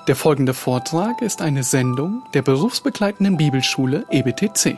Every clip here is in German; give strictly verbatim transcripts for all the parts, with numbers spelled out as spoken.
Der folgende Vortrag ist eine Sendung der berufsbegleitenden Bibelschule E B T C.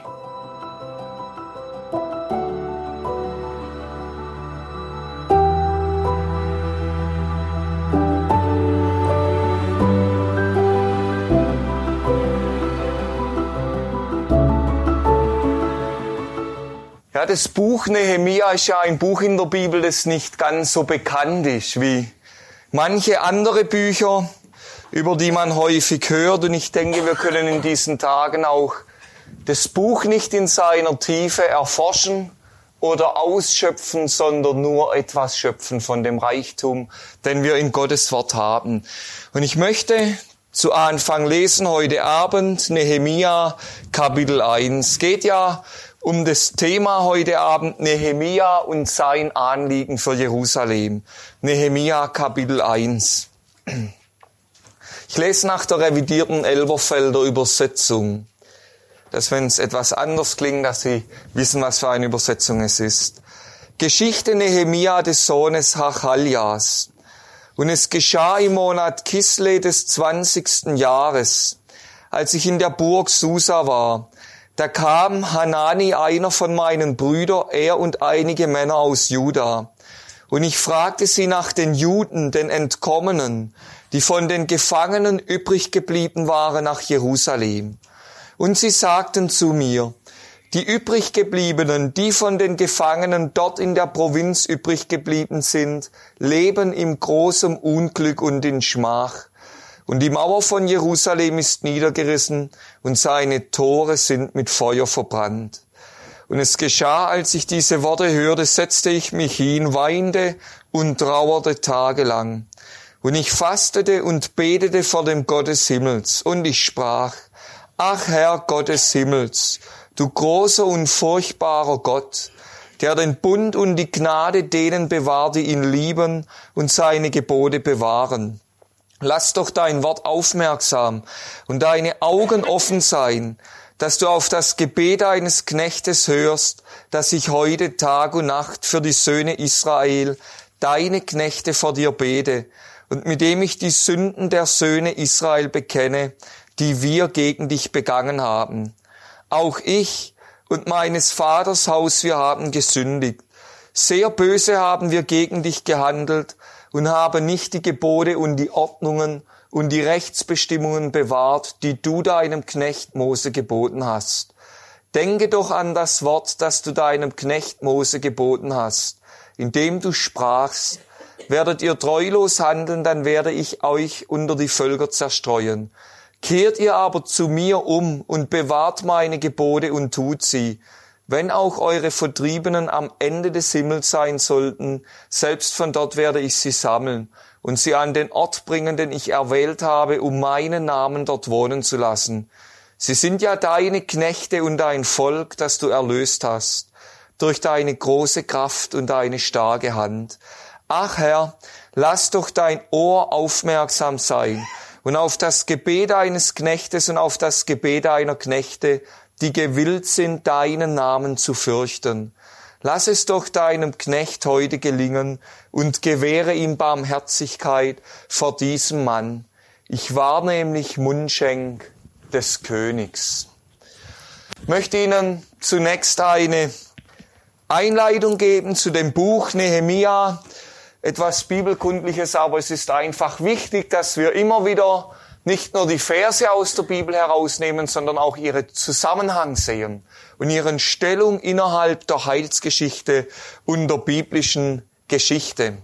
Ja, das Buch Nehemia ist ja ein Buch in der Bibel, das nicht ganz so bekannt ist wie manche andere Bücher, über die man häufig hört. Und ich denke, wir können in diesen Tagen auch das Buch nicht in seiner Tiefe erforschen oder ausschöpfen, sondern nur etwas schöpfen von dem Reichtum, den wir in Gottes Wort haben. Und ich möchte zu Anfang lesen heute Abend Nehemia Kapitel eins. Es geht ja um das Thema heute Abend Nehemia und sein Anliegen für Jerusalem. Nehemia Kapitel eins. Ich lese nach der revidierten Elberfelder Übersetzung, dass wenn es etwas anders klingt, dass Sie wissen, was für eine Übersetzung es ist. Geschichte Nehemia des Sohnes Hachaljas. Und es geschah im Monat Kisle des zwanzigsten Jahres, als ich in der Burg Susa war. Da kam Hanani, einer von meinen Brüdern, er und einige Männer aus Juda. Und ich fragte sie nach den Juden, den Entkommenen, die von den Gefangenen übrig geblieben waren, nach Jerusalem. Und sie sagten zu mir, die übrig gebliebenen, die von den Gefangenen dort in der Provinz übrig geblieben sind, leben im großen Unglück und in Schmach. Und die Mauer von Jerusalem ist niedergerissen und seine Tore sind mit Feuer verbrannt. Und es geschah, als ich diese Worte hörte, setzte ich mich hin, weinte und trauerte tagelang. Und ich fastete und betete vor dem Gott des Himmels. Und ich sprach, ach Herr Gott des Himmels, du großer und furchtbarer Gott, der den Bund und die Gnade denen bewahrt, die ihn lieben und seine Gebote bewahren. Lass doch dein Wort aufmerksam und deine Augen offen sein, dass du auf das Gebet eines Knechtes hörst, dass ich heute Tag und Nacht für die Söhne Israel, deine Knechte, vor dir bete und mit dem ich die Sünden der Söhne Israel bekenne, die wir gegen dich begangen haben. Auch ich und meines Vaters Haus, wir haben gesündigt. Sehr böse haben wir gegen dich gehandelt und haben nicht die Gebote und die Ordnungen und die Rechtsbestimmungen bewahrt, die du deinem Knecht Mose geboten hast. Denke doch an das Wort, das du deinem Knecht Mose geboten hast, indem du sprachst, werdet ihr treulos handeln, dann werde ich euch unter die Völker zerstreuen. Kehrt ihr aber zu mir um und bewahrt meine Gebote und tut sie, wenn auch eure Vertriebenen am Ende des Himmels sein sollten, selbst von dort werde ich sie sammeln und sie an den Ort bringen, den ich erwählt habe, um meinen Namen dort wohnen zu lassen. Sie sind ja deine Knechte und dein Volk, das du erlöst hast, durch deine große Kraft und deine starke Hand. Ach Herr, lass doch dein Ohr aufmerksam sein und auf das Gebet eines Knechtes und auf das Gebet einer Knechte, die gewillt sind, deinen Namen zu fürchten. Lass es doch deinem Knecht heute gelingen und gewähre ihm Barmherzigkeit vor diesem Mann. Ich war nämlich Mundschenk des Königs. Ich möchte Ihnen zunächst eine Einleitung geben zu dem Buch Nehemia, etwas Bibelkundliches, aber es ist einfach wichtig, dass wir immer wieder nicht nur die Verse aus der Bibel herausnehmen, sondern auch ihre Zusammenhang sehen und ihren Stellung innerhalb der Heilsgeschichte und der biblischen Geschichte.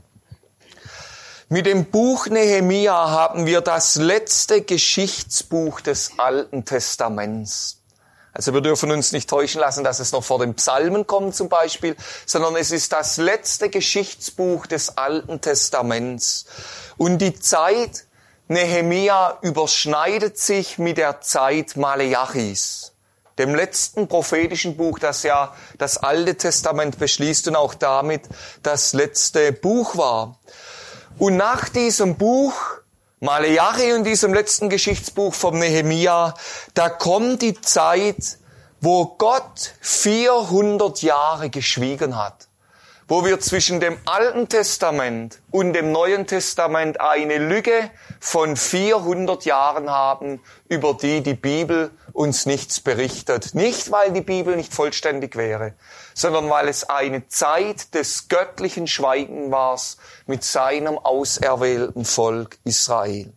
Mit dem Buch Nehemia haben wir das letzte Geschichtsbuch des Alten Testaments. Also wir dürfen uns nicht täuschen lassen, dass es noch vor den Psalmen kommt zum Beispiel, sondern es ist das letzte Geschichtsbuch des Alten Testaments. Und die Zeit Nehemia überschneidet sich mit der Zeit Malachis, dem letzten prophetischen Buch, das ja das Alte Testament beschließt und auch damit das letzte Buch war. Und nach diesem Buch, Malachi und diesem letzten Geschichtsbuch vom Nehemia, da kommt die Zeit, wo Gott vierhundert Jahre geschwiegen hat, wo wir zwischen dem Alten Testament und dem Neuen Testament eine Lücke von vierhundert Jahren haben, über die die Bibel uns nichts berichtet. Nicht, weil die Bibel nicht vollständig wäre, sondern weil es eine Zeit des göttlichen Schweigens war mit seinem auserwählten Volk Israel.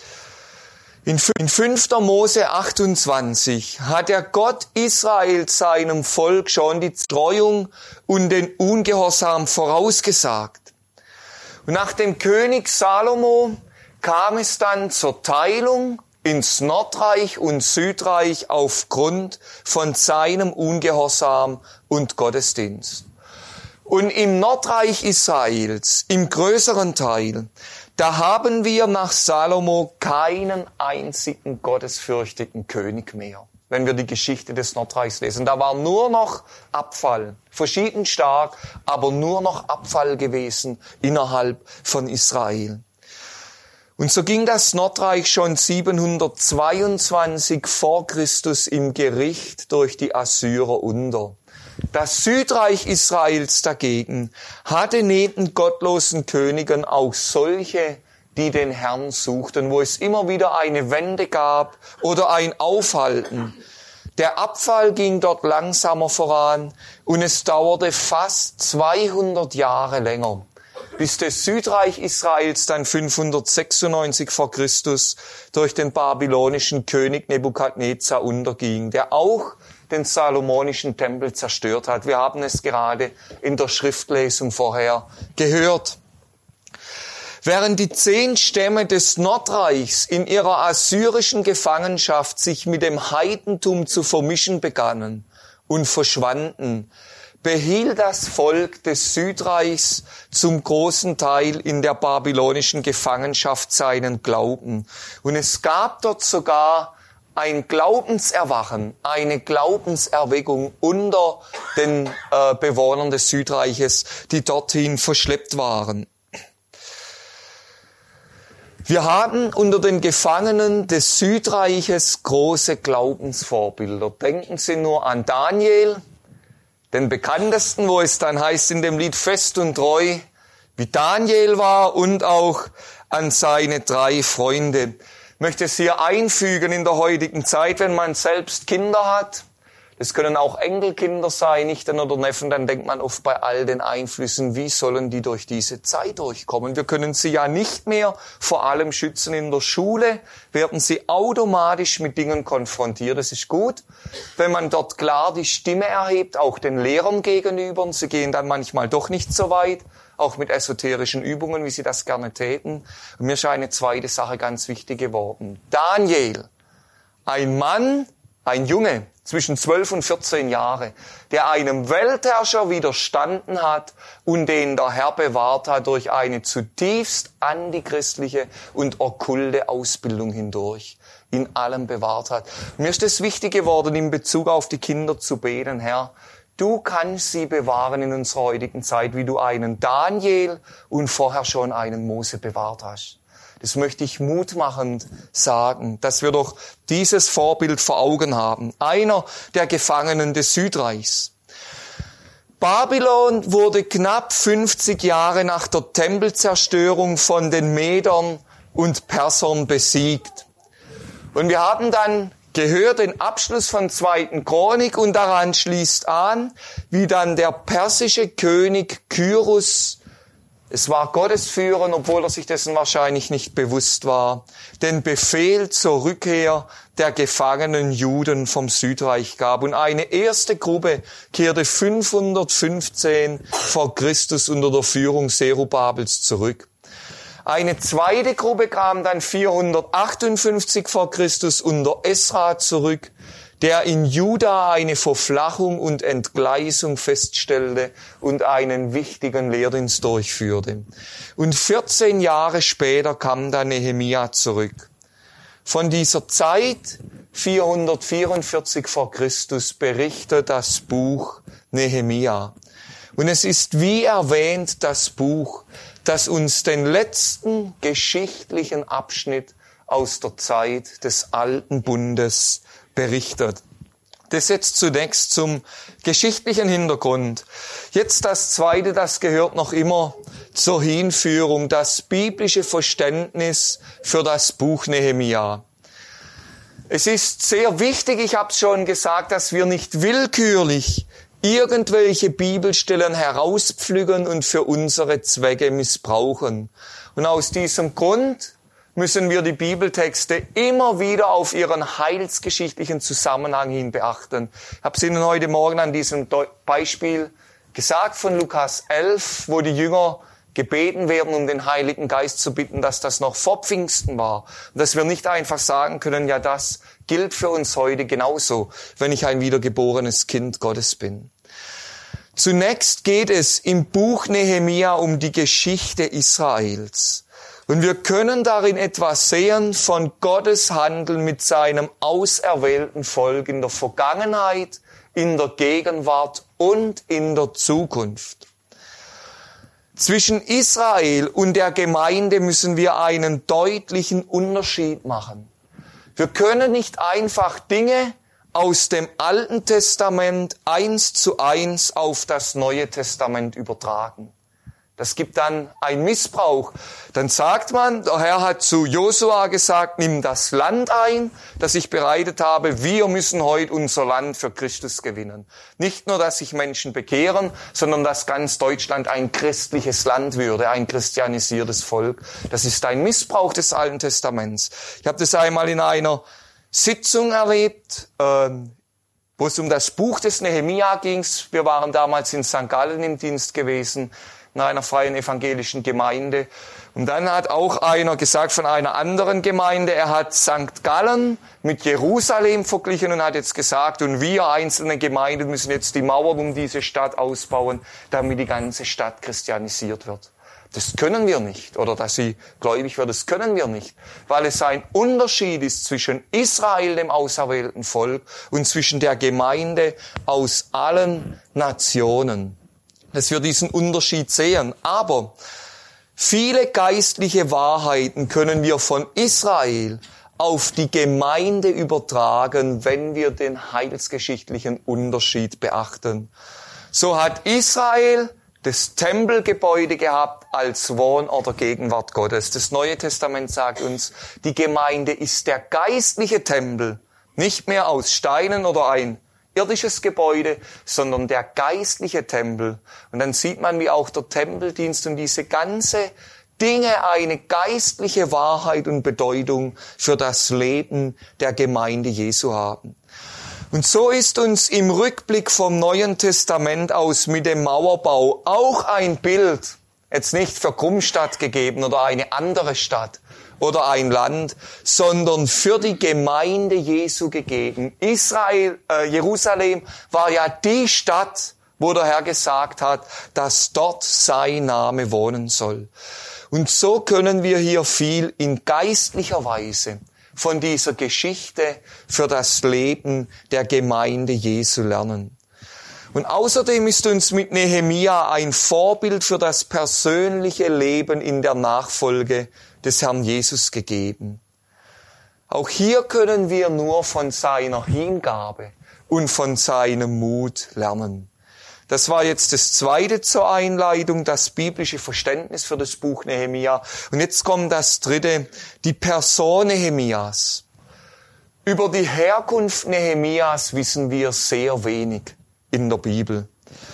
In fünfter Mose achtundzwanzig hat der Gott Israels seinem Volk schon die Zerstreuung und den Ungehorsam vorausgesagt. Und nach dem König Salomo kam es dann zur Teilung ins Nordreich und Südreich aufgrund von seinem Ungehorsam und Gottesdienst. Und im Nordreich Israels, im größeren Teil, da haben wir nach Salomo keinen einzigen gottesfürchtigen König mehr, wenn wir die Geschichte des Nordreichs lesen. Da war nur noch Abfall, verschieden stark, aber nur noch Abfall gewesen innerhalb von Israel. Und so ging das Nordreich schon siebenhundertzweiundzwanzig vor Christus im Gericht durch die Assyrer unter. Das Südreich Israels dagegen hatte neben gottlosen Königen auch solche, die den Herrn suchten, wo es immer wieder eine Wende gab oder ein Aufhalten. Der Abfall ging dort langsamer voran und es dauerte fast zweihundert Jahre länger, bis das Südreich Israels dann fünfhundertsechsundneunzig vor Christus durch den babylonischen König Nebukadnezar unterging, der auch den salomonischen Tempel zerstört hat. Wir haben es gerade in der Schriftlesung vorher gehört. Während die zehn Stämme des Nordreichs in ihrer assyrischen Gefangenschaft sich mit dem Heidentum zu vermischen begannen und verschwanden, behielt das Volk des Südreichs zum großen Teil in der babylonischen Gefangenschaft seinen Glauben. Und es gab dort sogar ein Glaubenserwachen, eine Glaubenserweckung unter den äh, Bewohnern des Südreiches, die dorthin verschleppt waren. Wir haben unter den Gefangenen des Südreiches große Glaubensvorbilder. Denken Sie nur an Daniel, den bekanntesten, wo es dann heißt in dem Lied Fest und treu, wie Daniel war, und auch an seine drei Freunde. Ich möchte es hier einfügen in der heutigen Zeit, wenn man selbst Kinder hat. Das können auch Enkelkinder sein, Nichten oder Neffen, dann denkt man oft bei all den Einflüssen, wie sollen die durch diese Zeit durchkommen? Wir können sie ja nicht mehr vor allem schützen. In der Schule werden sie automatisch mit Dingen konfrontiert. Es ist gut, wenn man dort klar die Stimme erhebt, auch den Lehrern gegenüber. Und sie gehen dann manchmal doch nicht so weit, auch mit esoterischen Übungen, wie sie das gerne täten. Und mir ist eine zweite Sache ganz wichtig geworden. Daniel, ein Mann, ein Junge, zwischen zwölf und vierzehn Jahre, der einem Weltherrscher widerstanden hat und den der Herr bewahrt hat durch eine zutiefst antichristliche und okkulte Ausbildung hindurch, in allem bewahrt hat. Mir ist es wichtig geworden, in Bezug auf die Kinder zu beten, Herr, du kannst sie bewahren in unserer heutigen Zeit, wie du einen Daniel und vorher schon einen Mose bewahrt hast. Das möchte ich mutmachend sagen, dass wir doch dieses Vorbild vor Augen haben. Einer der Gefangenen des Südreichs. Babylon wurde knapp fünfzig Jahre nach der Tempelzerstörung von den Medern und Persern besiegt. Und wir haben dann gehört den Abschluss von zweiten Chronik und daran schließt an, wie dann der persische König Kyrus, es war Gottes Führen, obwohl er sich dessen wahrscheinlich nicht bewusst war, den Befehl zur Rückkehr der gefangenen Juden vom Südreich gab. Und eine erste Gruppe kehrte fünfhundertfünfzehn vor Christus unter der Führung Zerubabels zurück. Eine zweite Gruppe kam dann vierhundertachtundfünfzig vor Christus unter Esra zurück, der in Juda eine Verflachung und Entgleisung feststellte und einen wichtigen Lehrdienst durchführte. Und vierzehn Jahre später kam dann Nehemia zurück. Von dieser Zeit, vierhundertvierundvierzig vor Christus, berichtet das Buch Nehemia. Und es ist wie erwähnt das Buch, das uns den letzten geschichtlichen Abschnitt aus der Zeit des Alten Bundes berichtet. Das jetzt zunächst zum geschichtlichen Hintergrund. Jetzt das Zweite, das gehört noch immer zur Hinführung, das biblische Verständnis für das Buch Nehemia. Es ist sehr wichtig, ich habe es schon gesagt, dass wir nicht willkürlich irgendwelche Bibelstellen herauspflücken und für unsere Zwecke missbrauchen. Und aus diesem Grund müssen wir die Bibeltexte immer wieder auf ihren heilsgeschichtlichen Zusammenhang hin beachten. Ich habe es Ihnen heute Morgen an diesem Beispiel gesagt von Lukas elf, wo die Jünger gebeten werden, um den Heiligen Geist zu bitten, dass das noch vor Pfingsten war. Und dass wir nicht einfach sagen können, ja, das gilt für uns heute genauso, wenn ich ein wiedergeborenes Kind Gottes bin. Zunächst geht es im Buch Nehemia um die Geschichte Israels. Und wir können darin etwas sehen von Gottes Handeln mit seinem auserwählten Volk in der Vergangenheit, in der Gegenwart und in der Zukunft. Zwischen Israel und der Gemeinde müssen wir einen deutlichen Unterschied machen. Wir können nicht einfach Dinge aus dem Alten Testament eins zu eins auf das Neue Testament übertragen. Das gibt dann einen Missbrauch. Dann sagt man, der Herr hat zu Josua gesagt, nimm das Land ein, das ich bereitet habe. Wir müssen heute unser Land für Christus gewinnen. Nicht nur, dass sich Menschen bekehren, sondern dass ganz Deutschland ein christliches Land würde, ein christianisiertes Volk. Das ist ein Missbrauch des Alten Testaments. Ich habe das einmal in einer Sitzung erlebt, ähm, wo es um das Buch des Nehemia ging. Wir waren damals in Sankt Gallen im Dienst gewesen, in einer freien evangelischen Gemeinde. Und dann hat auch einer gesagt von einer anderen Gemeinde, er hat Sankt Gallen mit Jerusalem verglichen und hat jetzt gesagt, und wir einzelne Gemeinden müssen jetzt die Mauern um diese Stadt ausbauen, damit die ganze Stadt christianisiert wird. Das können wir nicht. Oder dass sie gläubig wird, das können wir nicht. Weil es ein Unterschied ist zwischen Israel, dem auserwählten Volk, und zwischen der Gemeinde aus allen Nationen. Dass wir diesen Unterschied sehen. Aber viele geistliche Wahrheiten können wir von Israel auf die Gemeinde übertragen, wenn wir den heilsgeschichtlichen Unterschied beachten. So hat Israel das Tempelgebäude gehabt als Wohn- oder Gegenwart Gottes. Das Neue Testament sagt uns, die Gemeinde ist der geistliche Tempel, nicht mehr aus Steinen oder ein irdisches Gebäude, sondern der geistliche Tempel. Und dann sieht man, wie auch der Tempeldienst und diese ganze Dinge eine geistliche Wahrheit und Bedeutung für das Leben der Gemeinde Jesu haben. Und so ist uns im Rückblick vom Neuen Testament aus mit dem Mauerbau auch ein Bild, jetzt nicht für Krummstadt gegeben oder eine andere Stadt oder ein Land, sondern für die Gemeinde Jesu gegeben. Israel, äh, Jerusalem war ja die Stadt, wo der Herr gesagt hat, dass dort sein Name wohnen soll. Und so können wir hier viel in geistlicher Weise von dieser Geschichte für das Leben der Gemeinde Jesu lernen. Und außerdem ist uns mit Nehemia ein Vorbild für das persönliche Leben in der Nachfolge des Herrn Jesus gegeben. Auch hier können wir nur von seiner Hingabe und von seinem Mut lernen. Das war jetzt das Zweite zur Einleitung, das biblische Verständnis für das Buch Nehemia. Und jetzt kommt das Dritte, die Person Nehemias. Über die Herkunft Nehemias wissen wir sehr wenig in der Bibel.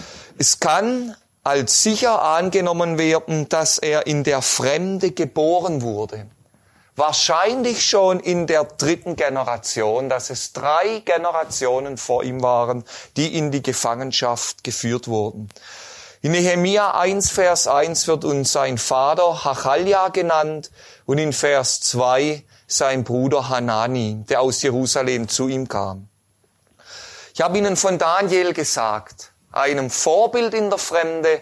Es kann als sicher angenommen werden, dass er in der Fremde geboren wurde. Wahrscheinlich schon in der dritten Generation, dass es drei Generationen vor ihm waren, die in die Gefangenschaft geführt wurden. In Nehemia eins, Vers eins wird uns sein Vater Hachalja genannt und in Vers zwei sein Bruder Hanani, der aus Jerusalem zu ihm kam. Ich habe Ihnen von Daniel gesagt, einem Vorbild in der Fremde,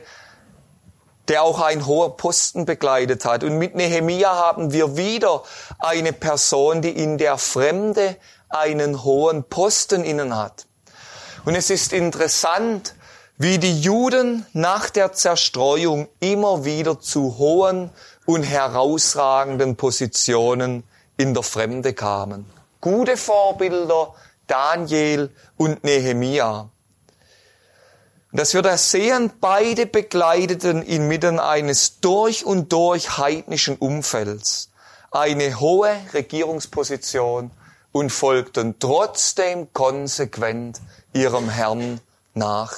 der auch einen hohen Posten bekleidet hat. Und mit Nehemia haben wir wieder eine Person, die in der Fremde einen hohen Posten innen hat. Und es ist interessant, wie die Juden nach der Zerstreuung immer wieder zu hohen und herausragenden Positionen in der Fremde kamen. Gute Vorbilder, Daniel und Nehemia. Und dass wir das sehen, beide begleiteten inmitten eines durch und durch heidnischen Umfelds eine hohe Regierungsposition und folgten trotzdem konsequent ihrem Herrn nach.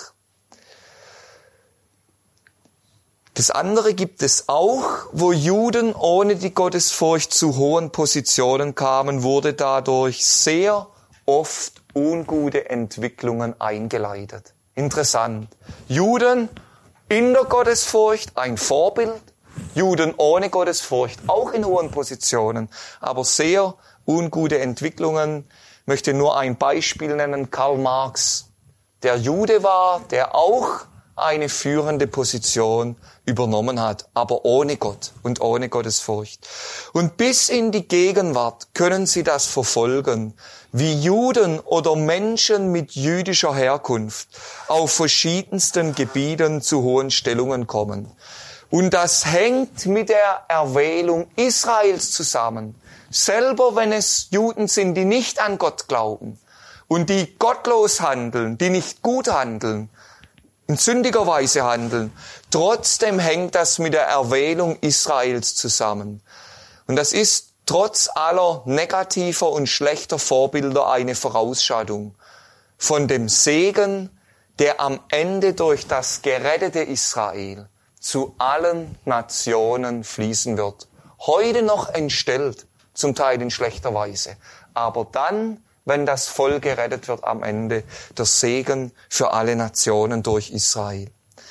Das andere gibt es auch, wo Juden ohne die Gottesfurcht zu hohen Positionen kamen, wurde dadurch sehr oft ungute Entwicklungen eingeleitet. Interessant. Juden in der Gottesfurcht ein Vorbild, Juden ohne Gottesfurcht auch in hohen Positionen, aber sehr ungute Entwicklungen. Ich möchte nur ein Beispiel nennen, Karl Marx, der Jude war, der auch eine führende Position übernommen hat, aber ohne Gott und ohne Gottesfurcht. Und bis in die Gegenwart können Sie das verfolgen, wie Juden oder Menschen mit jüdischer Herkunft auf verschiedensten Gebieten zu hohen Stellungen kommen. Und das hängt mit der Erwählung Israels zusammen. Selber wenn es Juden sind, die nicht an Gott glauben und die gottlos handeln, die nicht gut handeln, in sündiger Weise handeln, trotzdem hängt das mit der Erwählung Israels zusammen. Und das ist trotz aller negativer und schlechter Vorbilder eine Vorausschauung von dem Segen, der am Ende durch das gerettete Israel zu allen Nationen fließen wird. Heute noch entstellt, zum Teil in schlechter Weise, aber dann, wenn das Volk gerettet wird am Ende, der Segen für alle Nationen durch Israel.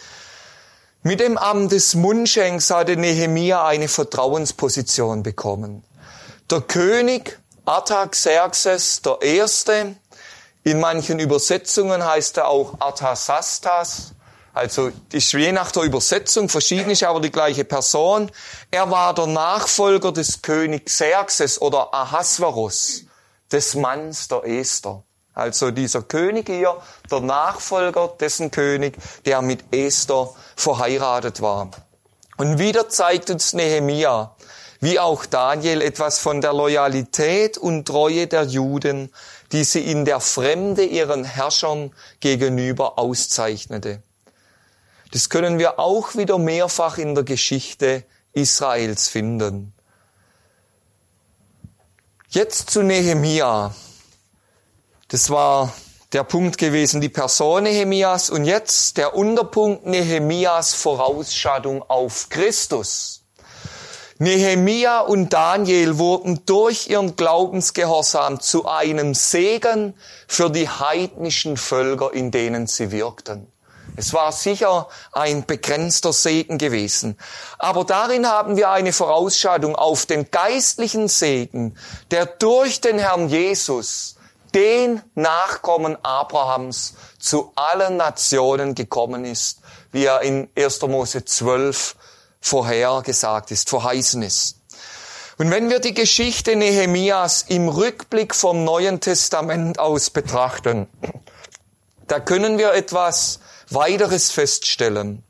Mit dem Amt des Mundschenks hatte Nehemia eine Vertrauensposition bekommen. Der König Artaxerxes der Erste, in manchen Übersetzungen heißt er auch Artasastas, also ist je nach der Übersetzung verschieden, ist aber die gleiche Person. Er war der Nachfolger des Königs Xerxes oder Ahasverus, des Manns der Esther. Also dieser König hier, der Nachfolger dessen König, der mit Esther verheiratet war. Und wieder zeigt uns Nehemia, wie auch Daniel, etwas von der Loyalität und Treue der Juden, die sie in der Fremde ihren Herrschern gegenüber auszeichnete. Das können wir auch wieder mehrfach in der Geschichte Israels finden. Jetzt zu Nehemia. Das war der Punkt gewesen, die Person Nehemias. Und jetzt der Unterpunkt Nehemias Vorausschauung auf Christus. Nehemia und Daniel wurden durch ihren Glaubensgehorsam zu einem Segen für die heidnischen Völker, in denen sie wirkten. Es war sicher ein begrenzter Segen gewesen. Aber darin haben wir eine Vorausschauung auf den geistlichen Segen, der durch den Herrn Jesus, den Nachkommen Abrahams, zu allen Nationen gekommen ist, wie er in erster Mose zwölf vorhergesagt ist, verheißen ist. Und wenn wir die Geschichte Nehemias im Rückblick vom Neuen Testament aus betrachten, da können wir etwas Weiteres feststellen.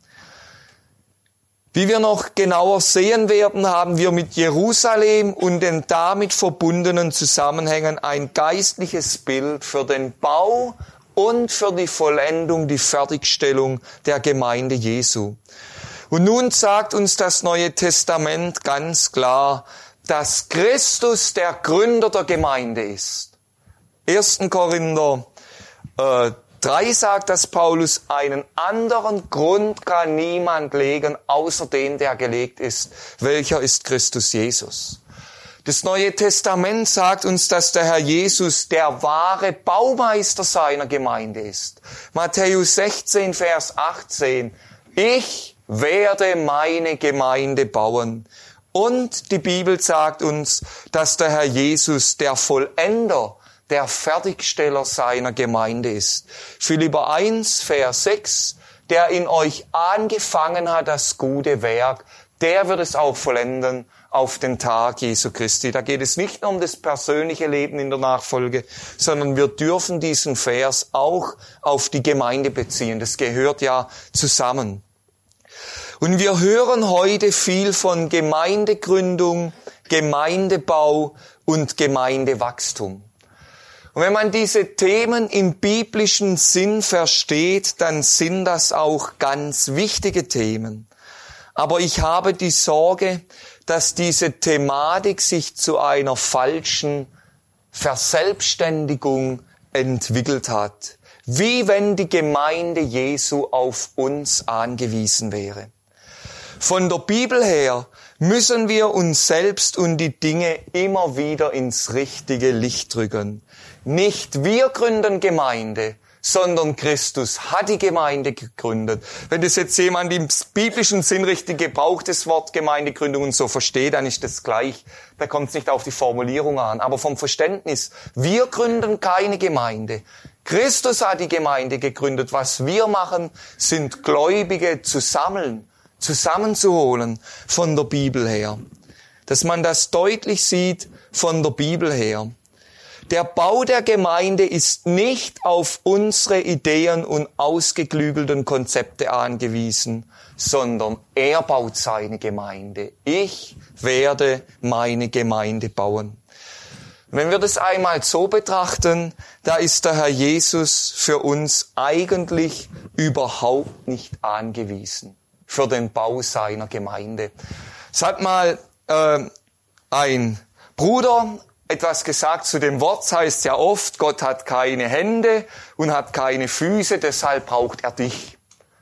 Wie wir noch genauer sehen werden, haben wir mit Jerusalem und den damit verbundenen Zusammenhängen ein geistliches Bild für den Bau und für die Vollendung, die Fertigstellung der Gemeinde Jesu. Und nun sagt uns das Neue Testament ganz klar, dass Christus der Gründer der Gemeinde ist. erster Korinther äh, drei sagt das Paulus, einen anderen Grund kann niemand legen, außer den, der gelegt ist. Welcher ist Christus Jesus? Das Neue Testament sagt uns, dass der Herr Jesus der wahre Baumeister seiner Gemeinde ist. Matthäus sechzehn, Vers achtzehn. Ich werde meine Gemeinde bauen. Und die Bibel sagt uns, dass der Herr Jesus der Vollender, der Fertigsteller seiner Gemeinde ist. Philipper eins, Vers sechs, der in euch angefangen hat das gute Werk, der wird es auch vollenden auf den Tag Jesu Christi. Da geht es nicht nur um das persönliche Leben in der Nachfolge, sondern wir dürfen diesen Vers auch auf die Gemeinde beziehen. Das gehört ja zusammen. Und wir hören heute viel von Gemeindegründung, Gemeindebau und Gemeindewachstum. Und wenn man diese Themen im biblischen Sinn versteht, dann sind das auch ganz wichtige Themen. Aber ich habe die Sorge, dass diese Thematik sich zu einer falschen Verselbstständigung entwickelt hat. Wie wenn die Gemeinde Jesu auf uns angewiesen wäre. Von der Bibel her müssen wir uns selbst und die Dinge immer wieder ins richtige Licht rücken. Nicht wir gründen Gemeinde, sondern Christus hat die Gemeinde gegründet. Wenn das jetzt jemand im biblischen Sinn richtig gebraucht, das Wort Gemeindegründung und so versteht, dann ist das gleich. Da kommt es nicht auf die Formulierung an. Aber vom Verständnis, wir gründen keine Gemeinde. Christus hat die Gemeinde gegründet. Was wir machen, sind Gläubige zu sammeln, zusammenzuholen von der Bibel her. Dass man das deutlich sieht von der Bibel her. Der Bau der Gemeinde ist nicht auf unsere Ideen und ausgeklügelten Konzepte angewiesen, sondern er baut seine Gemeinde. Ich werde meine Gemeinde bauen. Wenn wir das einmal so betrachten, da ist der Herr Jesus für uns eigentlich überhaupt nicht angewiesen für den Bau seiner Gemeinde. Es hat mal äh, ein Bruder etwas gesagt zu dem Wort, das heißt ja oft, Gott hat keine Hände und hat keine Füße, deshalb braucht er dich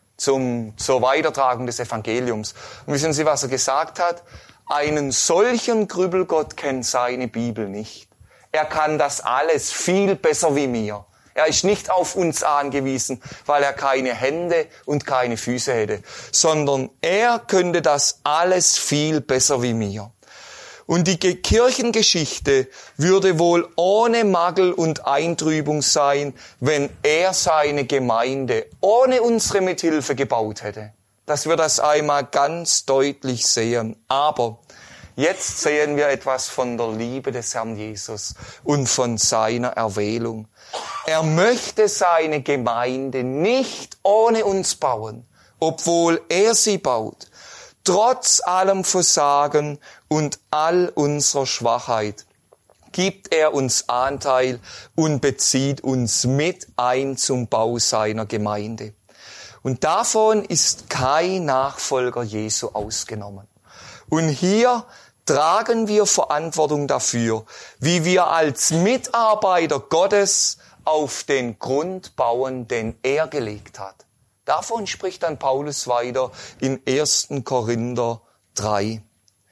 zum, zur Weitertragung des Evangeliums. Und wissen Sie, was er gesagt hat? Einen solchen Grübelgott kennt seine Bibel nicht. Er kann das alles viel besser wie mir. Er ist nicht auf uns angewiesen, weil er keine Hände und keine Füße hätte, sondern er könnte das alles viel besser wie mir. Und die Kirchengeschichte würde wohl ohne Makel und Eintrübung sein, wenn er seine Gemeinde ohne unsere Mithilfe gebaut hätte. Dass wir das einmal ganz deutlich sehen. Aber jetzt sehen wir etwas von der Liebe des Herrn Jesus und von seiner Erwählung. Er möchte seine Gemeinde nicht ohne uns bauen, obwohl er sie baut. Trotz allem Versagen und all unserer Schwachheit gibt er uns Anteil und bezieht uns mit ein zum Bau seiner Gemeinde. Und davon ist kein Nachfolger Jesu ausgenommen. Und hier tragen wir Verantwortung dafür, wie wir als Mitarbeiter Gottes auf den Grund bauen, den er gelegt hat. Davon spricht dann Paulus weiter in ersten Korinther drei.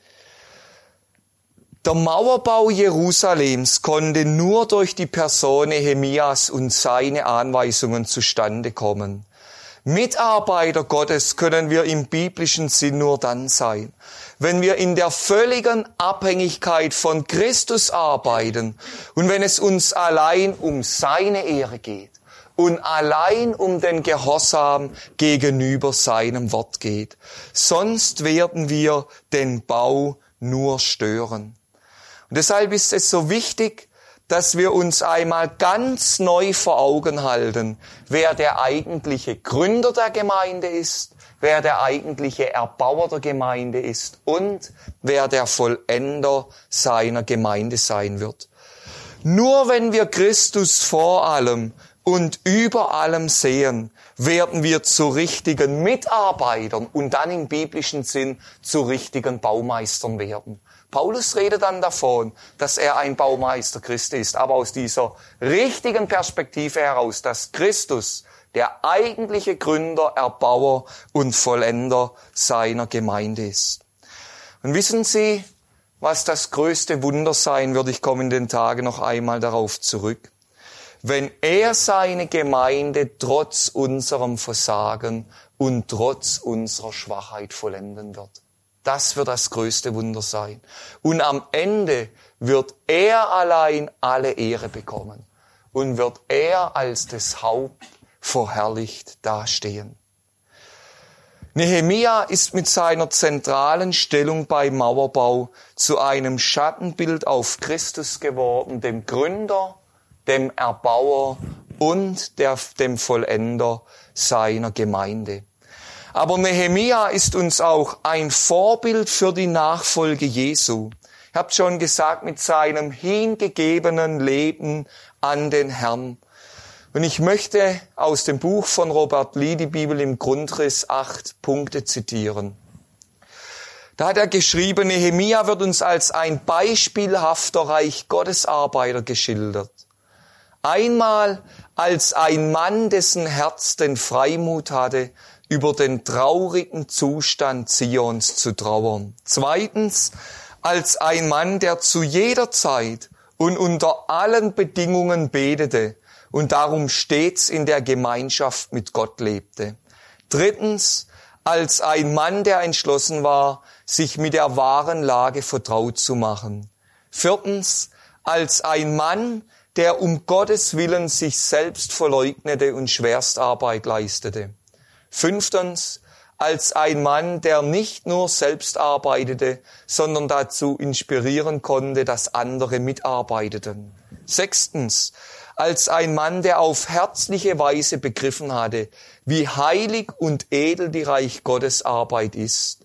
Der Mauerbau Jerusalems konnte nur durch die Person Nehemias und seine Anweisungen zustande kommen. Mitarbeiter Gottes können wir im biblischen Sinn nur dann sein, wenn wir in der völligen Abhängigkeit von Christus arbeiten und wenn es uns allein um seine Ehre geht. Und allein um den Gehorsam gegenüber seinem Wort geht. Sonst werden wir den Bau nur stören. Und deshalb ist es so wichtig, dass wir uns einmal ganz neu vor Augen halten, wer der eigentliche Gründer der Gemeinde ist, wer der eigentliche Erbauer der Gemeinde ist und wer der Vollender seiner Gemeinde sein wird. Nur wenn wir Christus vor allem und über allem sehen, werden wir zu richtigen Mitarbeitern und dann im biblischen Sinn zu richtigen Baumeistern werden. Paulus redet dann davon, dass er ein Baumeister Christi ist, aber aus dieser richtigen Perspektive heraus, dass Christus der eigentliche Gründer, Erbauer und Vollender seiner Gemeinde ist. Und wissen Sie, was das größte Wunder sein wird? Ich komme in den Tagen noch einmal darauf zurück. Wenn er seine Gemeinde trotz unserem Versagen und trotz unserer Schwachheit vollenden wird. Das wird das größte Wunder sein. Und am Ende wird er allein alle Ehre bekommen und wird er als das Haupt verherrlicht dastehen. Nehemia ist mit seiner zentralen Stellung beim Mauerbau zu einem Schattenbild auf Christus geworden, dem Gründer, dem Erbauer und der, dem Vollender seiner Gemeinde. Aber Nehemia ist uns auch ein Vorbild für die Nachfolge Jesu. Ich habe schon gesagt, mit seinem hingegebenen Leben an den Herrn. Und ich möchte aus dem Buch von Robert Lee, die Bibel im Grundriss, acht Punkte zitieren. Da hat er geschrieben, Nehemia wird uns als ein beispielhafter Reich Gottes Arbeiter geschildert. Einmal als ein Mann, dessen Herz den Freimut hatte, über den traurigen Zustand Zions zu trauern. Zweitens, als ein Mann, der zu jeder Zeit und unter allen Bedingungen betete und darum stets in der Gemeinschaft mit Gott lebte. Drittens, als ein Mann, der entschlossen war, sich mit der wahren Lage vertraut zu machen. Viertens, als ein Mann, der um Gottes Willen sich selbst verleugnete und Schwerstarbeit leistete. Fünftens, als ein Mann, der nicht nur selbst arbeitete, sondern dazu inspirieren konnte, dass andere mitarbeiteten. Sechstens, als ein Mann, der auf herzliche Weise begriffen hatte, wie heilig und edel die Reich Gottes Arbeit ist.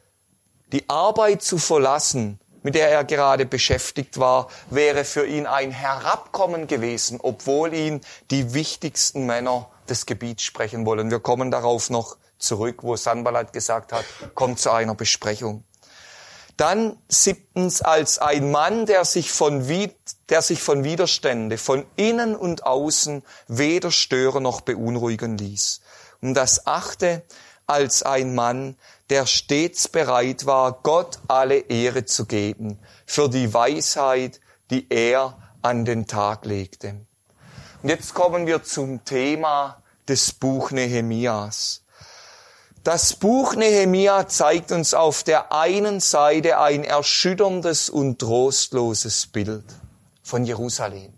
Die Arbeit zu verlassen, mit der er gerade beschäftigt war, wäre für ihn ein Herabkommen gewesen, obwohl ihn die wichtigsten Männer des Gebiets sprechen wollen. Wir kommen darauf noch zurück, wo Sanballat gesagt hat, kommt zu einer Besprechung. Dann siebtens, als ein Mann, der sich von, der sich von Widerstände, von innen und außen weder stören noch beunruhigen ließ. Und das achte, als ein Mann, der stets bereit war, Gott alle Ehre zu geben für die Weisheit, die er an den Tag legte. Und jetzt kommen wir zum Thema des Buch Nehemias. Das Buch Nehemia zeigt uns auf der einen Seite ein erschütterndes und trostloses Bild von Jerusalem.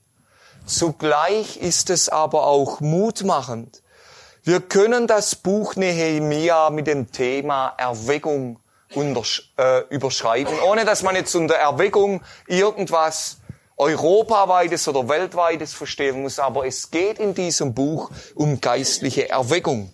Zugleich ist es aber auch mutmachend. Wir können das Buch Nehemia mit dem Thema Erweckung untersch- äh, überschreiben, ohne dass man jetzt unter Erweckung irgendwas Europaweites oder Weltweites verstehen muss. Aber es geht in diesem Buch um geistliche Erweckung.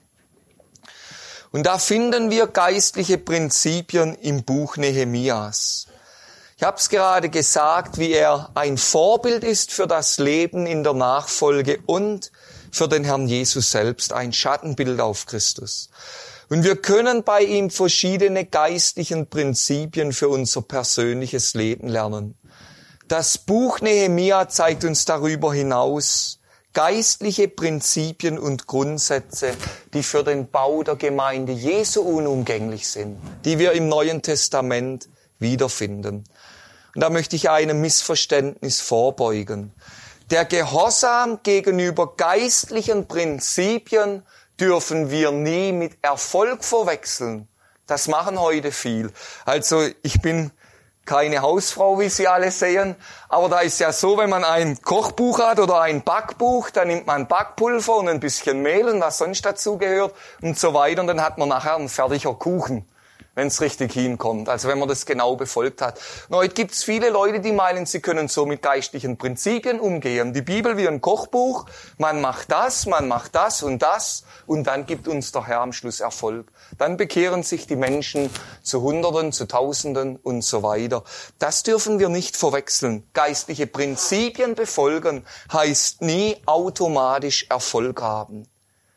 Und da finden wir geistliche Prinzipien im Buch Nehemias. Ich habe es gerade gesagt, wie er ein Vorbild ist für das Leben in der Nachfolge und für den Herrn Jesus selbst, ein Schattenbild auf Christus. Und wir können bei ihm verschiedene geistlichen Prinzipien für unser persönliches Leben lernen. Das Buch Nehemia zeigt uns darüber hinaus geistliche Prinzipien und Grundsätze, die für den Bau der Gemeinde Jesu unumgänglich sind, die wir im Neuen Testament wiederfinden. Und da möchte ich einem Missverständnis vorbeugen. Der Gehorsam gegenüber geistlichen Prinzipien dürfen wir nie mit Erfolg verwechseln. Das machen heute viel. Also ich bin keine Hausfrau, wie Sie alle sehen, aber da ist ja so, wenn man ein Kochbuch hat oder ein Backbuch, dann nimmt man Backpulver und ein bisschen Mehl und was sonst dazu gehört und so weiter und dann hat man nachher einen fertigen Kuchen, wenn es richtig hinkommt, also wenn man das genau befolgt hat. Und heute gibt es viele Leute, die meinen, sie können so mit geistlichen Prinzipien umgehen. Die Bibel wie ein Kochbuch, man macht das, man macht das und das und dann gibt uns der Herr am Schluss Erfolg. Dann bekehren sich die Menschen zu Hunderten, zu Tausenden und so weiter. Das dürfen wir nicht verwechseln. Geistliche Prinzipien befolgen heißt nie automatisch Erfolg haben,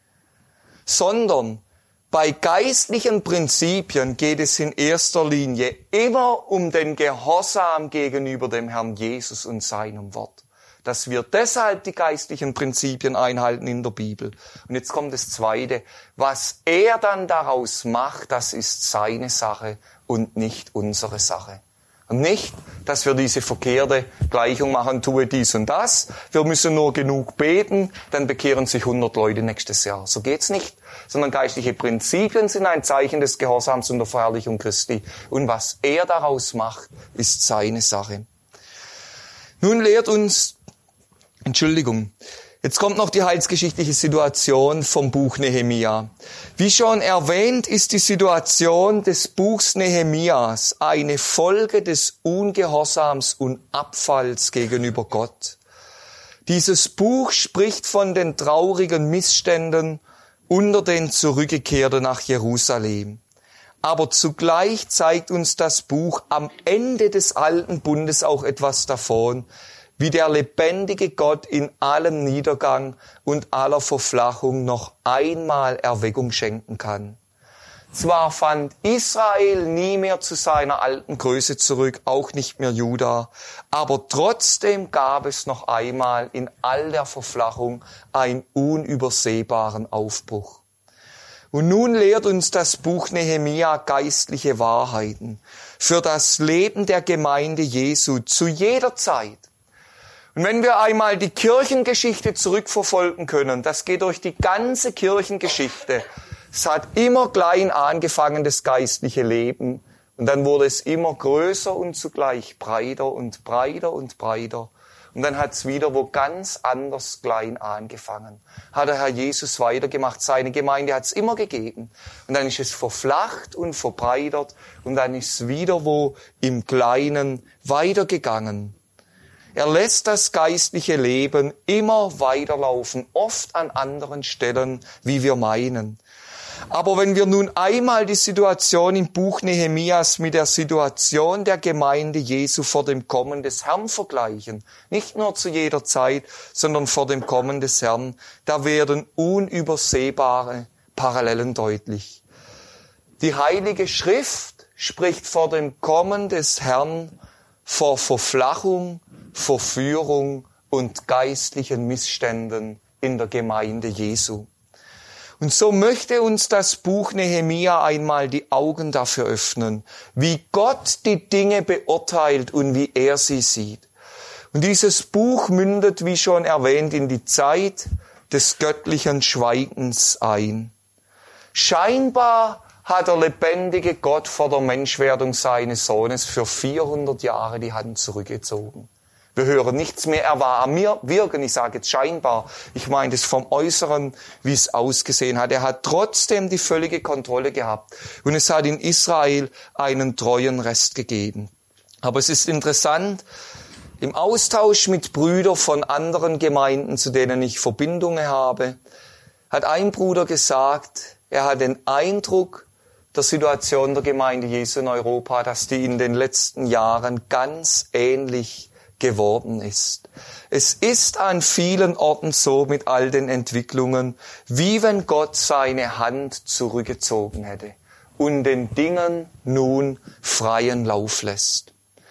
sondern bei geistlichen Prinzipien geht es in erster Linie immer um den Gehorsam gegenüber dem Herrn Jesus und seinem Wort. Dass wir deshalb die geistlichen Prinzipien einhalten in der Bibel. Und jetzt kommt das Zweite. Was er dann daraus macht, das ist seine Sache und nicht unsere Sache. Und nicht, dass wir diese verkehrte Gleichung machen, tue dies und das. Wir müssen nur genug beten, dann bekehren sich hundert Leute nächstes Jahr. So geht's nicht. Sondern geistliche Prinzipien sind ein Zeichen des Gehorsams und der Verherrlichung Christi. Und was er daraus macht, ist seine Sache. Nun lehrt uns, Entschuldigung, jetzt kommt noch die heilsgeschichtliche Situation vom Buch Nehemia. Wie schon erwähnt, ist die Situation des Buchs Nehemias eine Folge des Ungehorsams und Abfalls gegenüber Gott. Dieses Buch spricht von den traurigen Missständen unter den Zurückgekehrten nach Jerusalem. Aber zugleich zeigt uns das Buch am Ende des alten Bundes auch etwas davon, wie der lebendige Gott in allem Niedergang und aller Verflachung noch einmal Erweckung schenken kann. Zwar fand Israel nie mehr zu seiner alten Größe zurück, auch nicht mehr Juda, aber trotzdem gab es noch einmal in all der Verflachung einen unübersehbaren Aufbruch. Und nun lehrt uns das Buch Nehemia geistliche Wahrheiten für das Leben der Gemeinde Jesu zu jeder Zeit. Und wenn wir einmal die Kirchengeschichte zurückverfolgen können, das geht durch die ganze Kirchengeschichte. Es hat immer klein angefangen, das geistliche Leben. Und dann wurde es immer größer und zugleich breiter und breiter und breiter. Und dann hat es wieder wo ganz anders klein angefangen. Hat der Herr Jesus weitergemacht. Seine Gemeinde hat es immer gegeben. Und dann ist es verflacht und verbreitert. Und dann ist es wieder wo im Kleinen weitergegangen. Er lässt das geistliche Leben immer weiterlaufen, oft an anderen Stellen, wie wir meinen. Aber wenn wir nun einmal die Situation im Buch Nehemias mit der Situation der Gemeinde Jesu vor dem Kommen des Herrn vergleichen, nicht nur zu jeder Zeit, sondern vor dem Kommen des Herrn, da werden unübersehbare Parallelen deutlich. Die Heilige Schrift spricht vor dem Kommen des Herrn vor Verflachung, Verführung und geistlichen Missständen in der Gemeinde Jesu. Und so möchte uns das Buch Nehemia einmal die Augen dafür öffnen, wie Gott die Dinge beurteilt und wie er sie sieht. Und dieses Buch mündet, wie schon erwähnt, in die Zeit des göttlichen Schweigens ein. Scheinbar hat der lebendige Gott vor der Menschwerdung seines Sohnes für vierhundert Jahre die Hand zurückgezogen. Wir hören nichts mehr. Er war am Wirken, ich sage jetzt scheinbar. Ich meine das vom Äußeren, wie es ausgesehen hat. Er hat trotzdem die völlige Kontrolle gehabt. Und es hat in Israel einen treuen Rest gegeben. Aber es ist interessant, im Austausch mit Brüdern von anderen Gemeinden, zu denen ich Verbindungen habe, hat ein Bruder gesagt, er hat den Eindruck der Situation der Gemeinde Jesu in Europa, dass die in den letzten Jahren ganz ähnlich geworden ist. Es ist an vielen Orten so mit all den Entwicklungen, wie wenn Gott seine Hand zurückgezogen hätte und den Dingen nun freien Lauf lässt.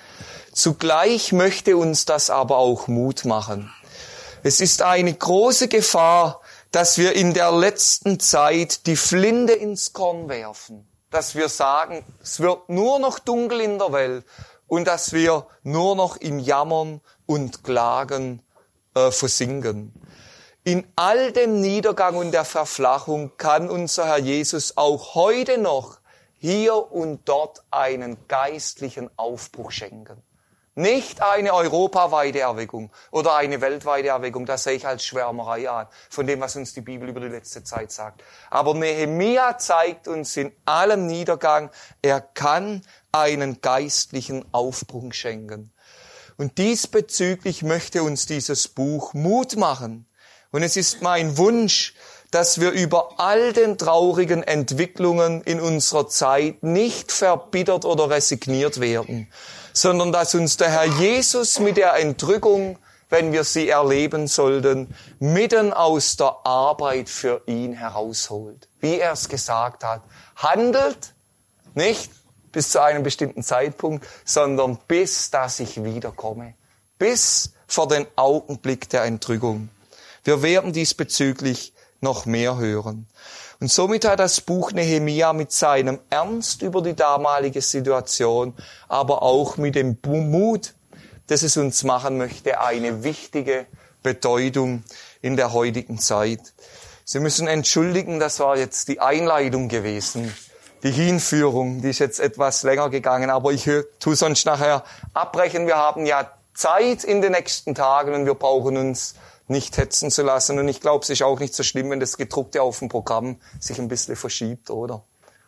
Zugleich möchte uns das aber auch Mut machen. Es ist eine große Gefahr, dass wir in der letzten Zeit die Flinte ins Korn werfen, dass wir sagen, es wird nur noch dunkel in der Welt, und dass wir nur noch im Jammern und Klagen äh, versinken. In all dem Niedergang und der Verflachung kann unser Herr Jesus auch heute noch hier und dort einen geistlichen Aufbruch schenken. Nicht eine europaweite Erweckung oder eine weltweite Erweckung, das sehe ich als Schwärmerei an, von dem, was uns die Bibel über die letzte Zeit sagt. Aber Nehemia zeigt uns in allem Niedergang, er kann einen geistlichen Aufbruch schenken. Und diesbezüglich möchte uns dieses Buch Mut machen. Und es ist mein Wunsch, dass wir über all den traurigen Entwicklungen in unserer Zeit nicht verbittert oder resigniert werden, sondern dass uns der Herr Jesus mit der Entrückung, wenn wir sie erleben sollten, mitten aus der Arbeit für ihn herausholt. Wie er es gesagt hat, handelt nicht bis zu einem bestimmten Zeitpunkt, sondern bis, dass ich wiederkomme. Bis vor den Augenblick der Entrückung. Wir werden diesbezüglich noch mehr hören. Und somit hat das Buch Nehemia mit seinem Ernst über die damalige Situation, aber auch mit dem Mut, das es uns machen möchte, eine wichtige Bedeutung in der heutigen Zeit. Sie müssen entschuldigen, das war jetzt die Einleitung gewesen. Die Hinführung, die ist jetzt etwas länger gegangen, aber ich tue sonst nachher abbrechen. Wir haben ja Zeit in den nächsten Tagen und wir brauchen uns nicht hetzen zu lassen. Und ich glaube, es ist auch nicht so schlimm, wenn das Gedruckte auf dem Programm sich ein bisschen verschiebt, oder?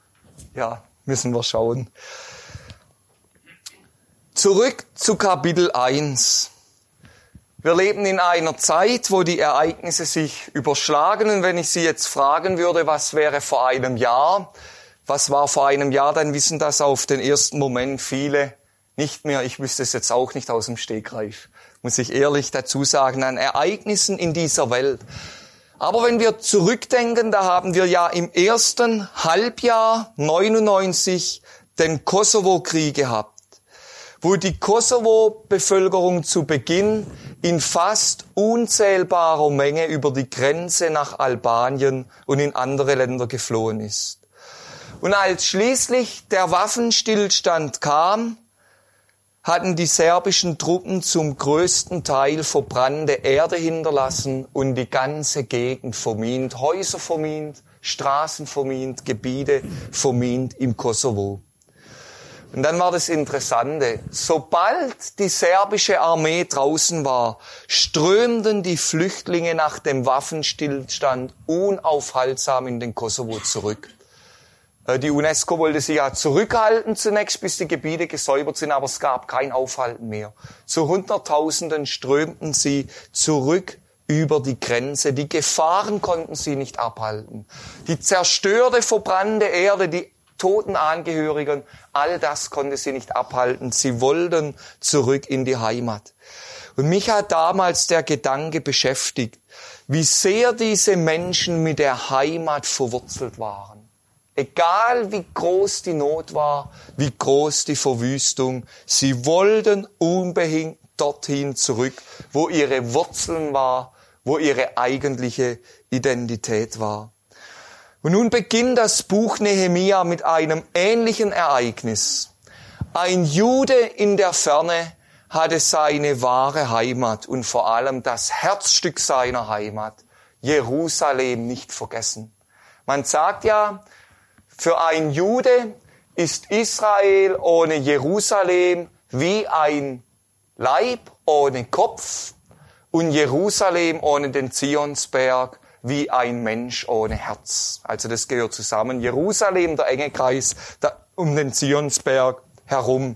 Ja, müssen wir schauen. Zurück zu Kapitel eins. Wir leben in einer Zeit, wo die Ereignisse sich überschlagen. Und wenn ich Sie jetzt fragen würde, was wäre vor einem Jahr, Was war vor einem Jahr, dann wissen das auf den ersten Moment viele nicht mehr. Ich wüsste es jetzt auch nicht aus dem Stegreif, muss ich ehrlich dazu sagen, an Ereignissen in dieser Welt. Aber wenn wir zurückdenken, da haben wir ja im ersten Halbjahr neunundneunzig den Kosovo-Krieg gehabt, wo die Kosovo-Bevölkerung zu Beginn in fast unzählbarer Menge über die Grenze nach Albanien und in andere Länder geflohen ist. Und als schließlich der Waffenstillstand kam, hatten die serbischen Truppen zum größten Teil verbrannte Erde hinterlassen und die ganze Gegend vermint, Häuser vermint, Straßen vermint, Gebiete vermint im Kosovo. Und dann war das Interessante, sobald die serbische Armee draußen war, strömten die Flüchtlinge nach dem Waffenstillstand unaufhaltsam in den Kosovo zurück. Die UNESCO wollte sie ja zurückhalten zunächst, bis die Gebiete gesäubert sind, aber es gab kein Aufhalten mehr. Zu Hunderttausenden strömten sie zurück über die Grenze. Die Gefahren konnten sie nicht abhalten. Die zerstörte, verbrannte Erde, die toten Angehörigen, all das konnte sie nicht abhalten. Sie wollten zurück in die Heimat. Und mich hat damals der Gedanke beschäftigt, wie sehr diese Menschen mit der Heimat verwurzelt waren. Egal wie groß die Not war, wie groß die Verwüstung, sie wollten unbedingt dorthin zurück, wo ihre Wurzeln war, wo ihre eigentliche Identität war. Und nun beginnt das Buch Nehemia mit einem ähnlichen Ereignis. Ein Jude in der Ferne hatte seine wahre Heimat und vor allem das Herzstück seiner Heimat, Jerusalem, nicht vergessen. Man sagt ja, für einen Jude ist Israel ohne Jerusalem wie ein Leib ohne Kopf und Jerusalem ohne den Zionsberg wie ein Mensch ohne Herz. Also das gehört zusammen. Jerusalem, der enge Kreis da, um den Zionsberg herum.